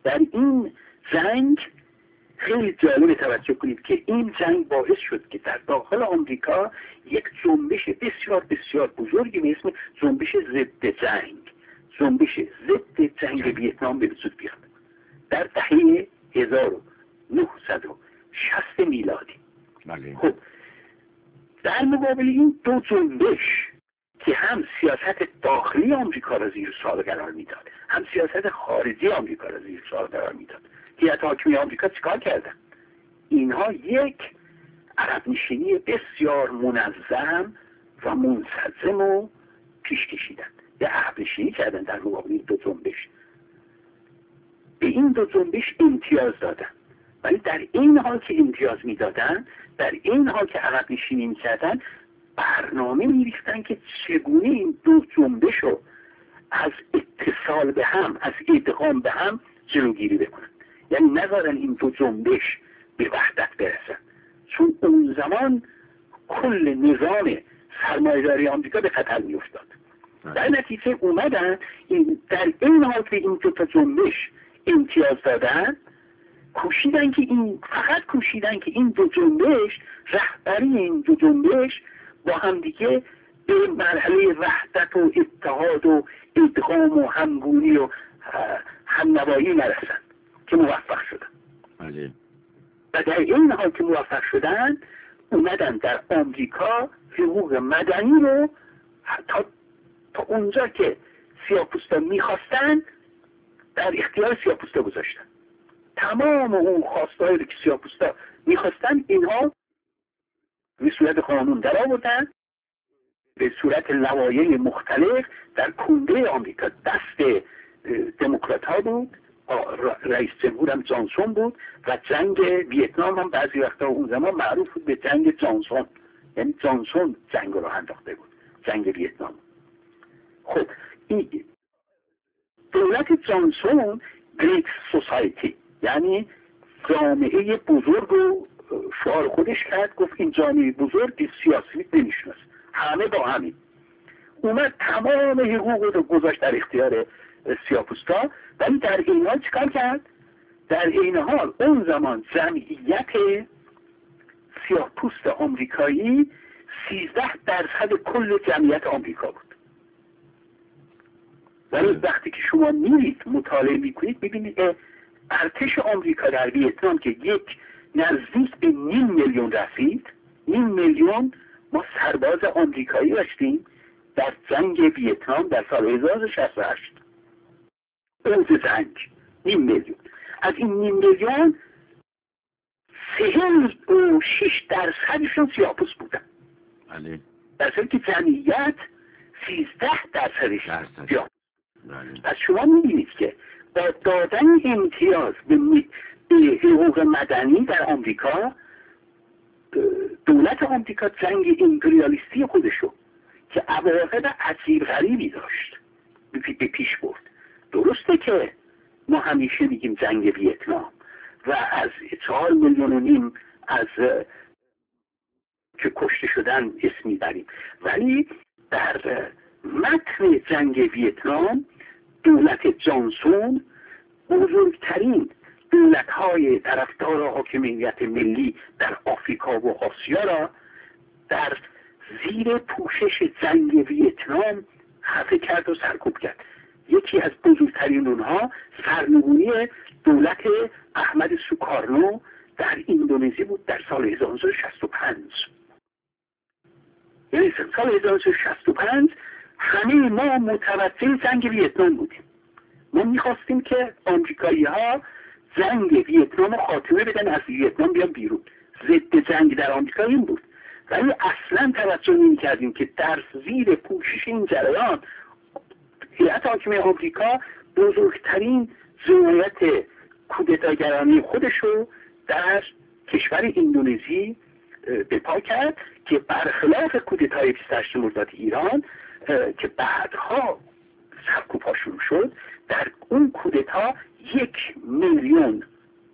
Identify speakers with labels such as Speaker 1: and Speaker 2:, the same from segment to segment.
Speaker 1: در این جنگ خیلی جالب توجه کنید که این جنگ باعث شد که در داخل آمریکا یک جنبش بسیار بسیار بزرگی به اسم جنبش ضد جنگ، جنبش ضد جنگ ویتنام به وجود بیاد در دهه 1960 میلادی. خب در مقابل این دو جنبش که هم سیاست داخلی آمریکا را زیر سوال قرار میداد، هم سیاست خارجی آمریکا را زیر سوال قرار میداد، هیئت حاکمه آمریکا چیکار کردن؟ اینها یک عقب نشینی بسیار منظم و منسجم و پیش کشیدن، یه عقب نشینی کردن در مقابل این دو جنبش. به این دو جنبش امتیاز دادن، ولی در این حال که امتیاز میدادن، در این حال که عقب نشینی میکردن، برنامه میریختن که چگونه این دو جنبش رو از اتصال به هم، از ادغام به هم جلوگیری بکنن، یعنی نذارن این دو جنبش به وحدت برسن، چون اون زمان کل نظام سرمایه‌داری آمریکا به خطر میافتاد. در نتیجه اومدن در این حال که این دو تا جنبش امتیاز دادن، فقط کوشیدن که این دو جنبش، رهبری این دو جنبش با هم دیگه به مرحله وحدت و اتحاد و ادغام و همگونی و همنوایی نرسن که موفق شدن. و در این حال که موفق شدن، اومدن در آمریکا حقوق مدنی رو تا اونجا که سیاه‌پوستا میخواستن در اختیار سیاه‌پوستا گذاشتن. تمام اون خواستهایی رو که سیاه‌پوستا میخواستن اینها به صورت قانون در آوردن، به صورت لوایح مختلف در کنده آمریکا. دست دموکرات ها بود، رئیس جمهور هم جانسون بود و جنگ ویتنام هم بعضی وقتا اون زمان معروف بود به جنگ جانسون، یعنی جانسون جنگ رو انداخته بود، جنگ ویتنام. خب این دولت جانسون گریت سوسایتی، یعنی جامعه بزرگ رو شعار خودش کرد، گفت این جامعه بزرگ سیاسی نمیشناسه، همه با همین. اومد تمام حقوق رو گذاشت در اختیار سیاه‌پوستا، ولی در این حال چیکار کرد؟ در این حال اون زمان جمعیت سیاه‌پوست آمریکایی 13% کل جمعیت آمریکا بود. ولی وقتی که شما میرید مطالعه میکنید ببینید ارتش آمریکا در ویتنام که یک نزدیک به 500,000 رسید، 500,000 ما سرباز آمریکایی داشتیم در جنگ ویتنام در سال 1068. اوج جنگ 500,000. از این 500,000 46% سیاه‌پوست بودن. بله. در حالی که جمعیت 13% سیاه‌پوست. پس شما می‌بینید که با دادن امتیاز به حقوق مدنی در آمریکا، دولت آمریکا جنگ امپریالیستی خودشو که عواقب عجیب غریبی داشت به پیش برد. درسته که ما همیشه میگیم جنگ ویتنام و از 4.5 میلیون از که کشته شدن اسم میبریم، ولی در متن جنگ ویتنام دولت جانسون بزرگترین دولت‌های طرفدار حاکمیت ملی در آفریقا و آسیا را در زیر پوشش جنگ ویتنام خفه کرد و سرکوب کرد. یکی از بزرگترین اونها سرنگونی دولت احمد سوکارنو در اندونزی بود در سال 1965. یعنی سال 1965 همه ما متوجه جنگ ویتنام بودیم. ما میخواستیم که آمریکایی ها جنگ ویتنام خاتمه بدن، از ویتنام بیان بیرون. ضد جنگ در آمریکا این بود، ولی اصلا توجه نمی کردیم که در زیر پوشش این جریان هیئت حاکمه آمریکا بزرگترین جنایت کودتاگرانه خودشو در کشور اندونزی به پا کرد که برخلاف کودتای 28 مرداد ایران که بعدها سرکوب‌ها شروع شد، در اون کودتا 1,000,000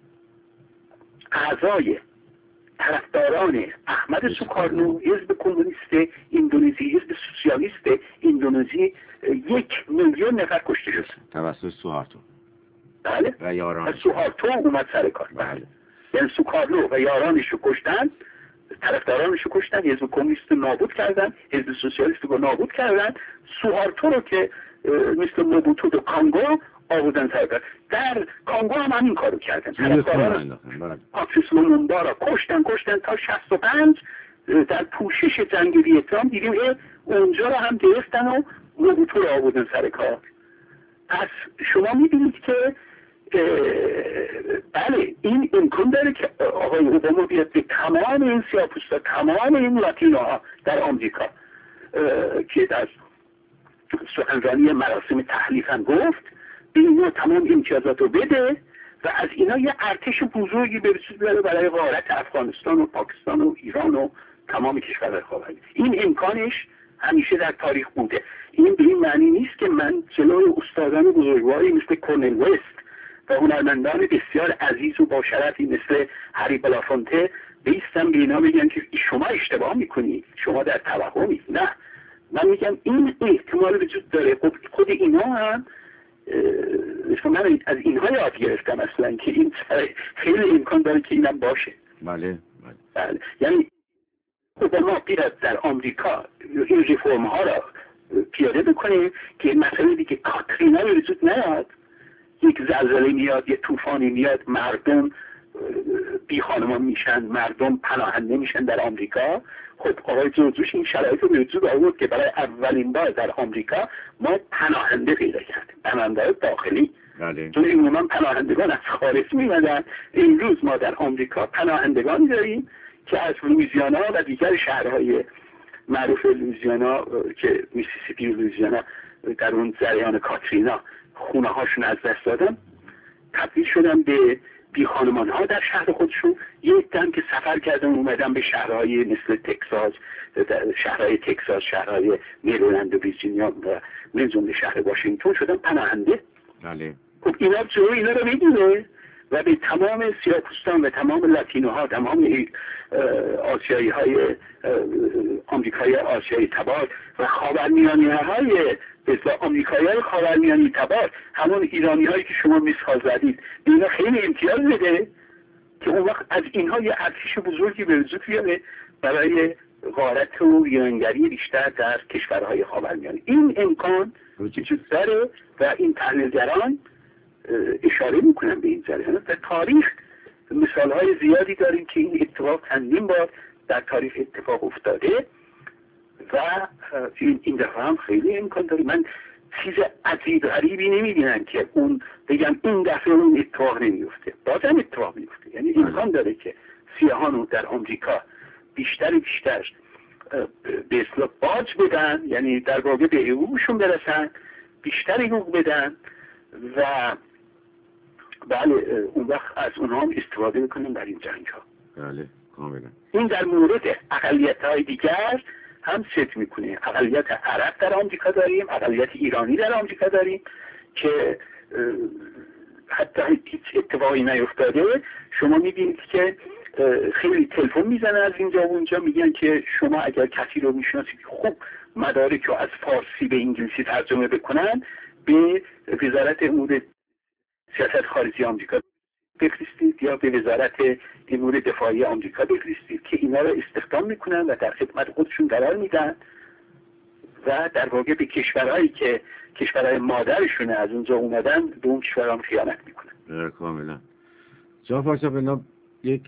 Speaker 1: اعضای طرفداران احمد سوکارنو، حزب کمونیست اندونزی، حزب سوسیالیست اندونزی، 1,000,000 نفر کشته شد
Speaker 2: توسط سوهارتو.
Speaker 1: بله
Speaker 2: و یارانش.
Speaker 1: سوهارتو اومد سر کار.
Speaker 2: بله.
Speaker 1: یعنی سوکارلو و یارانش رو کشتن، طرفدارانش رو کشتن، حزب کمونیست رو نابود کردن، حزب سوسیالیست رو نابود کردن، سوهارتو رو که مثل موبوتو و کانگو آوردن سر کار. در کانگو هم همین کارو کردن، طرفداران پاتریس لومونبا را کشتن تا 65 در پوشش جنگ ویتنام دیدیم اونجا رو هم گرفتن و موبوتو رو آوردن سر کار. پس شما میبینید که بله این امکان داره که آقای اوباما بیاد به تمام این سیاه‌پوستا، تمام این لاتینوها در آمریکا که در سخنرانی مراسم تحلیف هم گفت به اینا تمام امتیازات رو بده و از اینا یه ارتش بزرگی به وجود بیاره برای غارت افغانستان و پاکستان و ایران و تمام کشورهای خاورمیانه. این امکانش همیشه در تاریخ بوده. این به این معنی نیست که من جلوی استادان بزرگواری مثل کورنل وست و هنرمندان بسیار عزیز و با شرفی مثل هری بلافونته بیستم به اینا بگم که شما اشتباه میکنید، شما در توهمید. نه، من میگم این احتمال وجود داره. خود اینا هم من از اینها یاد گرفتم اصلا که این خیلی امکان داره که اینم باشه.
Speaker 2: بله.
Speaker 1: یعنی اوباما بیاد در آمریکا این ریفورم ها را پیاده بکنه که مسئله دیگه کاترینا وجود نیاد، یک زلزله میاد، یک طوفانی میاد، مردم بی خانمان میشن، مردم پناهنده میشن در آمریکا. خب آقای جورج این شرایط رو به وجود آورد که برای اولین بار در آمریکا ما پناهنده پیدا کردیم، پناهنده داخلی.
Speaker 2: بله.
Speaker 1: چون عموما پناهندگان از خارج میمدن. امروز ما در آمریکا پناهندگانی داریم که از لوئیزیانا و دیگر شهرهای معروف لوئیزیانا که میسیسیپی و لوئیزیانا در اون جریان کاترینا خونه هاشون از دست دادن، تبدیل شدن به بی خانمان ها در شهر خودشون. یک دم که سفر کردن اومدن به شهرهای مثل تکساس، شهرهای مریلند و ویرجینیا و من جمله شهر واشنگتن شدن پناهنده.
Speaker 2: بله.
Speaker 1: خب اینا رو بگیره و به تمام سیاه‌پوستان و تمام لاتینوها، تمام آسیایی های آمریکایی آسیایی تبار و خاورمیانه های مثل آمریکایی های خاورمیانه تبار، همون ایرانی هایی که شما مثال زدید، اینا خیلی امتیاز بده که اون وقت از اینها یه ارتش بزرگی به وجود بیاره برای غارت و ویرانگری بیشتر در کشورهای خاورمیانه. این امکان وجود داره و این تحلیلگران اشاره میکنن به این جریان. در تاریخ مثالهای زیادی داریم که این اتفاق چندین بار در تاریخ اتفاق افتاده و این دفعه هم خیلی امکان داره. من چیز عجیب غریبی نمیبینم که اون بگم این دفعه اون اتفاق نمیفته، بازم اتفاق میفته. یعنی امکان داره که سیاهان در آمریکا بیشتر به اصطلاح باج بدن، یعنی در واقع به حقوقشون برسن، بیشتر حقوق بدن و بله اون وقت از اونها هم استفاده میکنن در این جنگ ها.
Speaker 2: بله کاملا.
Speaker 1: این در مورد اقلیت های دیگر هم ست میکنه. اقلیت عرب در آمریکا داریم، اقلیت ایرانی در آمریکا داریم که حتی هیچ اتفاقی نیفتاده. شما میبینید که خیلی تلفن میزنن از اینجا و اونجا، میگن که شما اگر کسی رو میشناسید خوب مدارک رو از فارسی به انگلیسی ترجمه بکنن به وزارت امور سیاست خارجی آمریکا بفرستید یا به وزارت امور دفاعی آمریکا بفرستید که اینا رو استخدام میکنن و در خدمت خودشون قرار میدن و در واقع به کشورهایی که کشورهای مادرشونه از اونجا اومدن به اون کشورها خیانت میکنن.
Speaker 2: کاملا. جناب پارسا، یک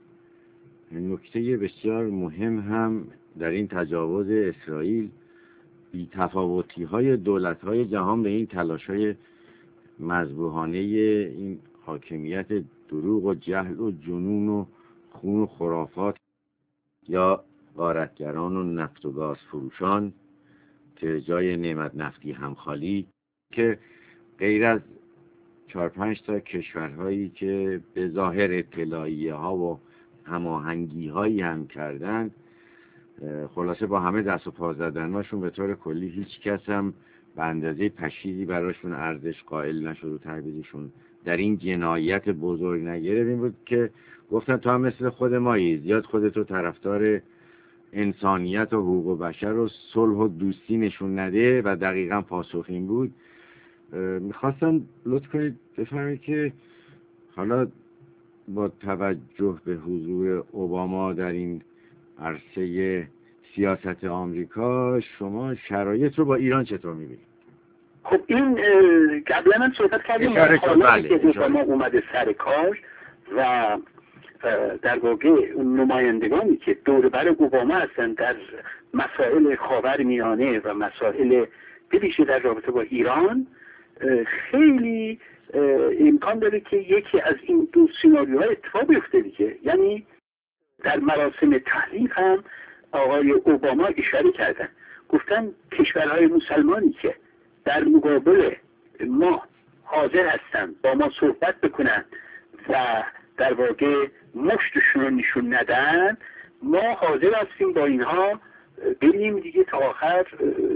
Speaker 2: نکته بسیار مهم هم در این تجاوز اسرائیل بی‌تفاوتی‌های دولت‌های جهان به این تلاش‌های مذبوحانه این حاکمیت دروغ و جهل و جنون و خون و خرافات یا غارتگران و نفت و گاز فروشان که جای نعمت نفتی هم خالی، که غیر از 4-5 تا کشورهایی که به ظاهر اطلاعیه ها و هماهنگی هایی هم کردن، خلاصه با همه دست و پا زدناشون به طور کلی هیچ کس هم به اندازه پشیزی براشون ارزش قائل نشد و تعویضشون در این جنایت بزرگ نگرفت. این بود که گفتن تو هم مثل خود مایی، زیاد خودتو طرفدار انسانیت و حقوق بشر و صلح و دوستی نشون نده، و دقیقا پاسخ این بود. میخواستم لطف کنید بفرمایید که حالا با توجه به حضور اوباما در این عرصه سیاست آمریکا، شما شرایط رو با ایران چطور میبینید؟
Speaker 1: خب این قبلا هم صحبت کردیم حالا که اوباما اومده سر کار و در واقع نمایندگانی که دور بر اوباما هستن در مسائل خاورمیانه و مسائل بویژه در رابطه با ایران، خیلی امکان داره که یکی از این دو سیناریوها اتفاق بیفته دیگه. یعنی در مراسم تحلیف هم آقای اوباما اشاره کردن، گفتن کشورهای مسلمانی که در مقابل ما حاضر هستن با ما صحبت بکنن و در واقع مشتشون رو نشون ندن، ما حاضر هستیم با اینها بریم دیگه تا آخر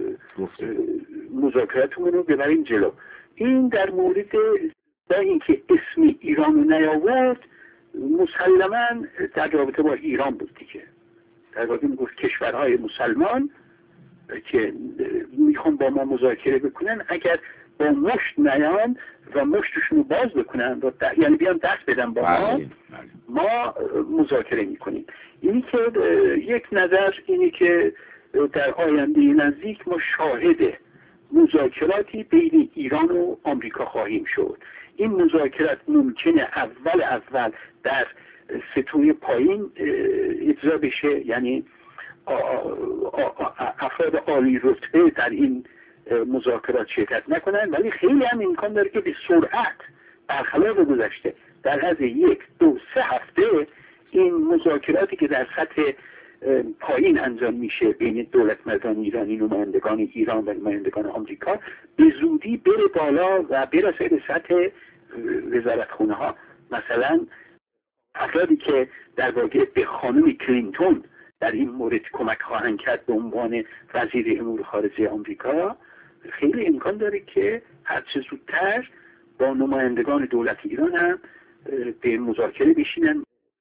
Speaker 1: مذاکراتمون رو ببریم جلو. این در مورد با اینکه اسم ایران رو نیاورد، مسلماً در رابطه با ایران بود دیگه. در واقع میگفت کشورهای مسلمان که میخوان با ما مذاکره بکنن، اگر با مشت نیان و مشتشون رو باز بکنن و یعنی بیان دست بدن با ما مذاکره میکنیم. اینی که یک نظر اینی که در آینده نزدیک ما شاهد مذاکراتی بین ایران و آمریکا خواهیم شد. این مذاکرات ممکنه اول در سطوح پایین اجرا بشه، یعنی افراد عالی رتبه در این مذاکرات شرکت نکنن، ولی خیلی هم امکان داره که به سرعت برخلاف گذشته در از 1، 2، 3 هفته این مذاکراتی که در سطح پایین انجام میشه بین دولت مردان ایرانی، نمایندگان ایران و نمایندگان آمریکا، به زودی بره بالا و برسه به سطح وزارتخونه ها. مثلا افرادی که در واقع به خانم کلینتون در این مورد کمک خواهند کرد به عنوان وزیر امور خارجه آمریکا، خیلی امکان داره که هرچه زودتر با نمایندگان دولت ایران هم به مذاکره بشینن،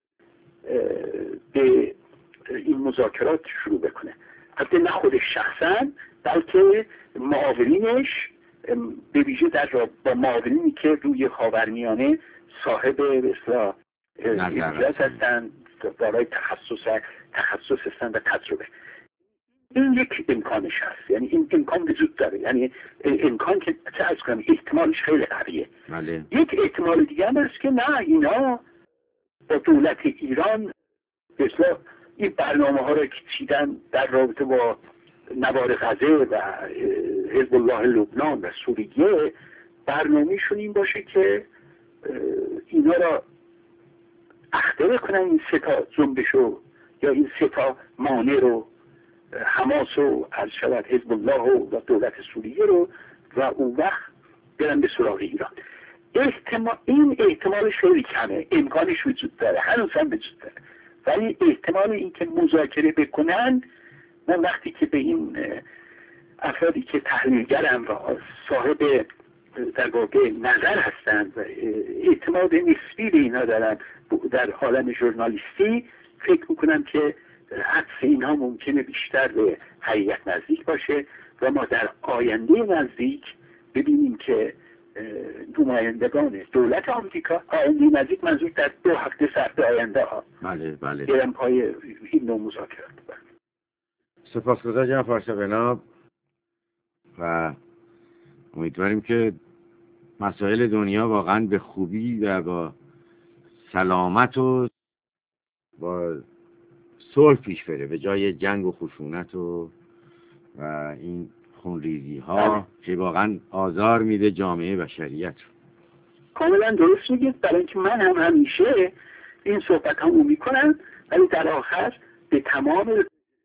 Speaker 1: به این مذاکرات شروع بکنه. البته نه خودش شخصا، بلکه معاونینش، به ویژه با معاونینی که روی خاورمیانه صاحب اصلاح امتیاز هستن، دارای تخصص هستن و تجربه. این یک امکانش هست، یعنی این امکان وجود داره، یعنی امکان که چه از کنم احتمالش خیلی قویه. یک احتمال دیگه هم هست که نه، اینا با دولت ایران مثلا این برنامه ها را که چیدن در رابطه با نوار غزه و حزب الله لبنان و سوریه، برنامه‌شون این باشه که اینا را اخته کنن، این 3 تا جنبشو یا این 3 تا مانع رو، حماس و شود حزب الله و دولت سوریه رو، و اون وقت برن به سراغ ایران. این احتمالش خیلی کمه، امکانش وجود داره، هنوز هم وجود داره، ولی احتمال این که مذاکره بکنن، من وقتی که به این افرادی که تحلیلگرن و صاحب در واقع نظر هستند و اعتماد نسبی به اینا دارن در عالم ژورنالیستی، فکر میکنم که حدس اینها ممکنه بیشتر به حقیقت نزدیک باشه و ما در آینده نزدیک ببینیم که نمایندگان دولت آمریکا، آینده نزدیک منظور در 2 هفته سرد آینده ها،
Speaker 2: بله
Speaker 1: برن پای این نوع مذاکرات.
Speaker 2: سپاسگزارم جناب فارس بناب و امیدواریم که مسائل دنیا واقعا به خوبی و با سلامت و با صلح پیش بره، به جای جنگ و خشونت و این خونریزی ها که واقعا آزار میده جامعه بشریت رو.
Speaker 1: کاملا درست میگید، برای اینکه من هم همیشه این صحبت همو میکنم، ولی در آخر به تمام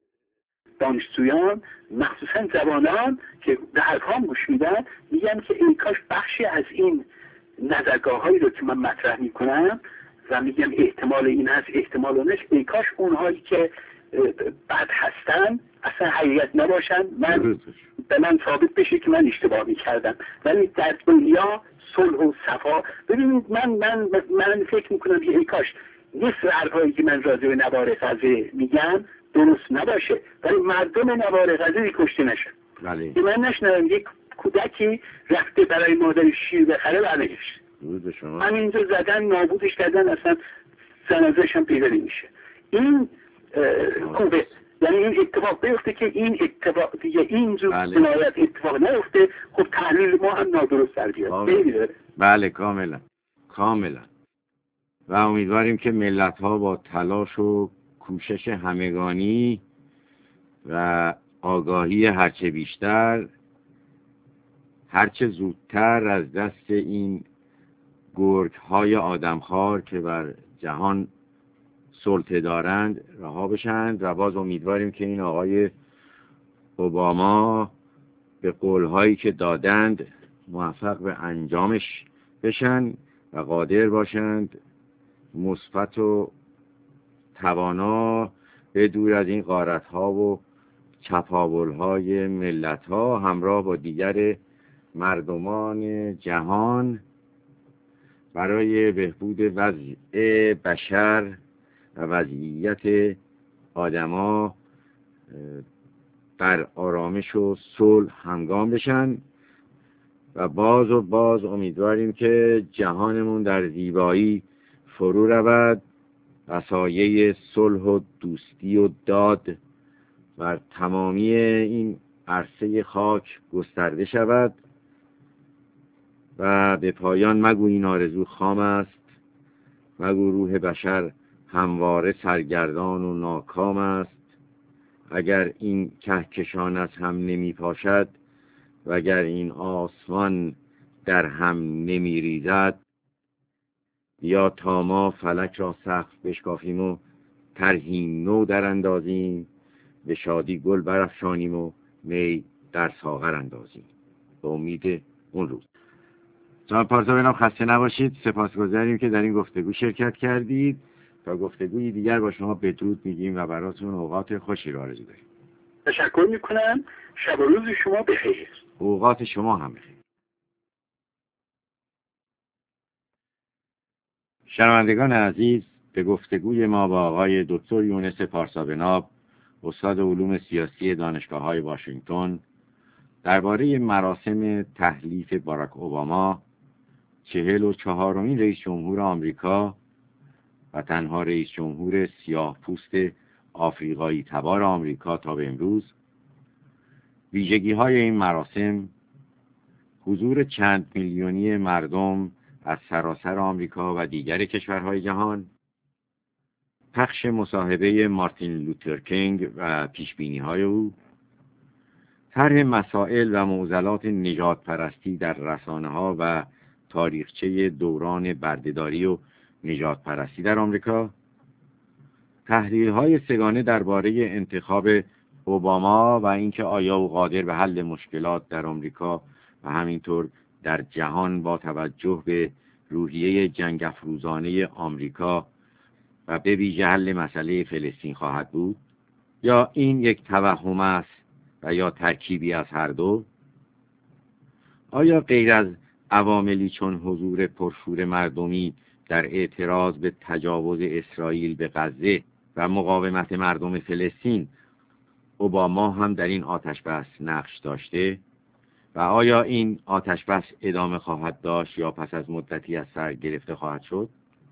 Speaker 1: دانشجویان، مخصوصا جوانان که به حرفام گوش میدن، میگم که ای کاش بخشی از این نظرگاه هایی رو که من مطرح میکنم و میگم احتمال این هست احتمال اون هست، ای کاش اونهایی که بد هستن اصلا حقیقت نباشن، به من ثابت بشه که من اشتباه میکردم. ولی در دنیا صلح و صفا، ببینید من فکر میکنم که ای کاش نصف حرفایی که من راجع به نوار غزه میگم درست نباشه، ولی مردم نوار غزه کشته نشن.
Speaker 2: بله.
Speaker 1: من نشنم یک کودکی رفته برای مادرش شیر بخره برنگشت.
Speaker 2: روز شما.
Speaker 1: همینجا زدن نابودش کردن، اصلا جنازه‌اش هم پیدا نمیشه. این خوبه، یعنی این اتفاق بیفته که این اتفاق دیگه اینجور جنایت اتفاق نیفته. خب تحلیل ما هم نادرست در بیاد.
Speaker 2: بله کاملا. و امیدواریم که ملت ها با تلاش و کوشش همگانی و آگاهی هرچه بیشتر هرچه زودتر از دست این گرگ های آدمخوار که بر جهان سلطه دارند رها بشند. و باز امیدواریم که این آقای اوباما به قولهایی که دادند موفق به انجامش بشن و قادر باشند مثبت و توانا به دور از این غارت‌ها و چپاول‌های ملت‌ها همراه با دیگر مردمان جهان برای بهبود وضع بشر و وضعیت آدما در آرامش و صلح همگام بشن. و باز امیدواریم که جهانمون در زیبایی فرو رود و سایه صلح و دوستی و داد بر تمامی این عرصه خاک گسترده شود. و به پایان مگو این آرزو خام است، مگو روح بشر همواره سرگردان و ناکام است. اگر این کهکشان از هم نمی پاشد و اگر این آسمان در هم نمی ریزد، یا تا ما فلک را سقف بشکافیم و طرحی نو در اندازیم، به شادی گل برافشانیم و می در ساغر اندازیم. به امید اون روز. جناب پارسا بنام خسته نباشید. سپاسگزاریم که در این گفتگو شرکت کردید. تا گفتگوی دیگر با شما بدرود میگیم و براتون اوقات خوشی را آرزو داریم.
Speaker 1: تشکر میکنم. شب و روز شما بخیر.
Speaker 2: اوقات شما هم بخیر. شنوندگان عزیز، به گفتگوی ما با آقای دکتر یونس پارسا بناب، استاد علوم سیاسی دانشگاه‌های واشنگتن، درباره مراسم تحلیف باراک اوباما 44مین رئیس جمهور آمریکا و تنها رئیس جمهور سیاه پوست آفریقایی تبار آمریکا تا به امروز، ویژگی‌های این مراسم، حضور چند میلیونی مردم از سراسر آمریکا و دیگر کشورهای جهان، پخش مصاحبه مارتین لوتر کینگ و پیشبینی‌های او، طرح مسائل و معضلات نژاد پرستی در رسانه‌ها و تاریخچه دوران بردهداری و نژاد پرستی در آمریکا، تحلیل‌های سگانه درباره انتخاب اوباما و اینکه آیا او قادر به حل مشکلات در آمریکا و همینطور در جهان با توجه به روحیه جنگ افروزانه آمریکا و به ویژه حل مسئله فلسطین خواهد بود، یا این یک توهم است و یا ترکیبی از هر دو. آیا غیر از عواملی چون حضور پرشور مردمی در اعتراض به تجاوز اسرائیل به غزه و مقاومت مردم فلسطین، اوباما هم در این آتش‌بس نقش داشته؟ و آیا این آتش‌بس ادامه خواهد داشت یا پس از مدتی از سر گرفته خواهد شد؟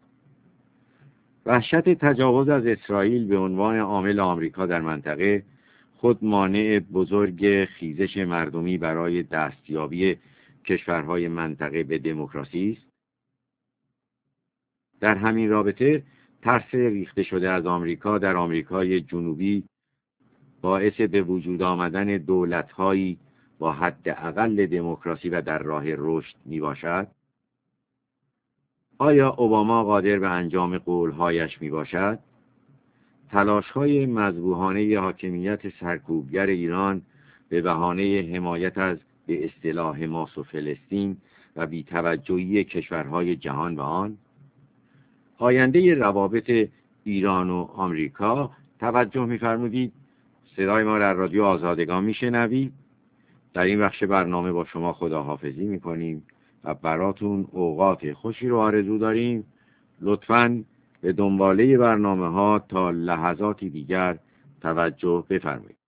Speaker 2: وحشت تجاوز از اسرائیل به عنوان عامل آمریکا در منطقه خود مانع بزرگ خیزش مردمی برای دستیابی کشورهای منطقه به دموکراسی است. در همین رابطه ترس ریخته شده از آمریکا در آمریکای جنوبی باعث به وجود آمدن دولت‌هایی با حداقل دموکراسی و در راه رشد میباشد. آیا اوباما قادر به انجام قولهایش میباشد؟ تلاش‌های مذبوحانه حاکمیت سرکوبگر ایران به بهانه حمایت از به اصطلاح حماس و فلسطین و بی‌توجهی کشورهای جهان به آن، آینده روابط ایران و آمریکا. توجه می‌فرمودید صدای ما در رادیو آزادگان میشنوید. در این بخش برنامه با شما خداحافظی میکنیم و براتون اوقات خوشی رو آرزو داریم. لطفاً به دنباله برنامه ها تا لحظاتی دیگر توجه بفرمایید.